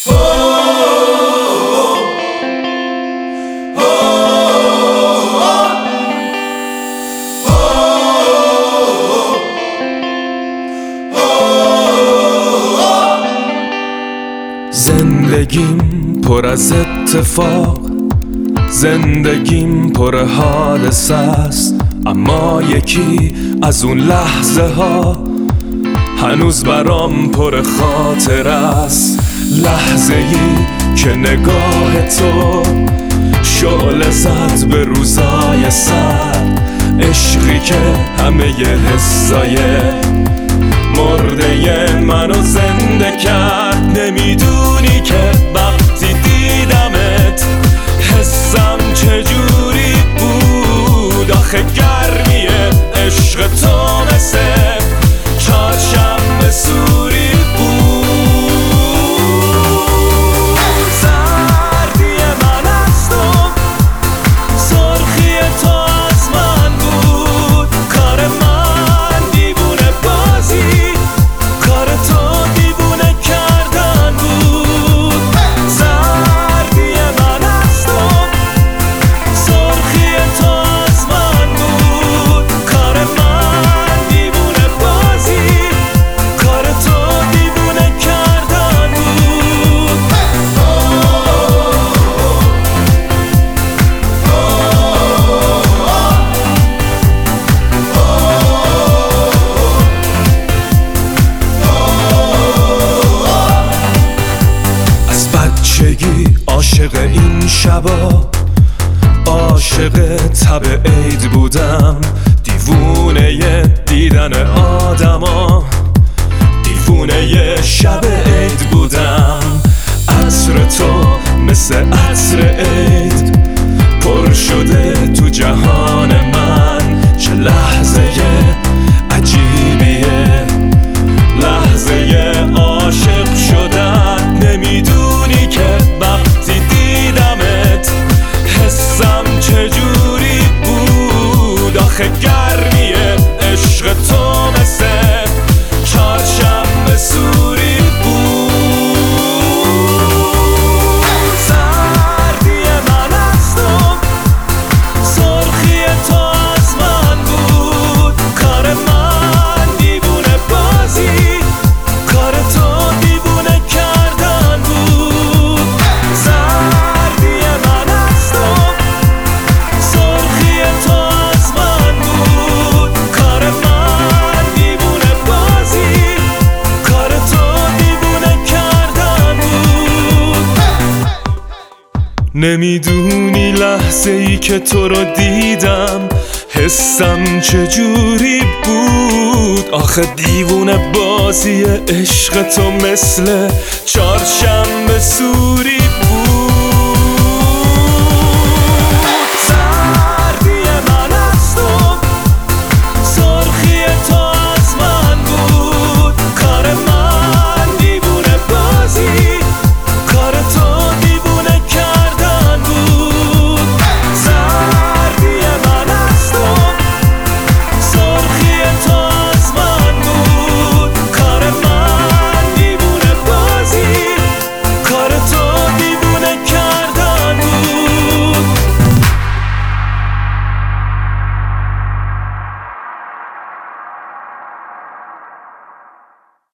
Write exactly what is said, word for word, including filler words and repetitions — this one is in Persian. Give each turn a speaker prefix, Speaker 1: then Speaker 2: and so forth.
Speaker 1: زندگیم پر از اتفاق، زندگیم پر حادثه است، اما یکی از اون لحظه ها هنوز برام پر خاطر است. لحظه ای که نگاه تو شعله زد به روزای سر، عشقی که همه ی حسای مرده منو زنده کرد. نمیدونی که وقتی دیدمت حسم چجوری بود، آخه گرمی عشق تو مثل چهارشنبه سوری بود. سردی من از تو، سرخی تو از من بود، کار من دیوونه بازی، کار تو دیوونه کردن بود. سردی من از تو، سرخی تو از من بود، کار من دیوونه بازی، کار تو دیوونه کردن بود. از بچگی عاشق این شبا، عاشق تب عید بودم، دیوونه ی دیدن آدما، دیوونه ی شب عید بودم. عطر تو مثل عطر عید پر شده تو جهان من. چه لحظه عجیبیه، لحظه عاشق شدن. نمیدونی که وقتی دیدمت حسم چجوری بود، آخه گرمی عشق تو مثل چهارشنبه سوری بود. سردی من از تو، سرخی تو از من بود، کار من دیوونه بازی، کار تو دیوونه کردن بود. سردی من از تو، سرخی تو از من بود، کار من دیوونه بازی، کار تو دیوونه کردن بود. نمیدونی لحظه ای که تو رو دیدم حسم چجوری بود، آخه دیوونه بازی عشق تو مثل چهارشنبه سوری بود.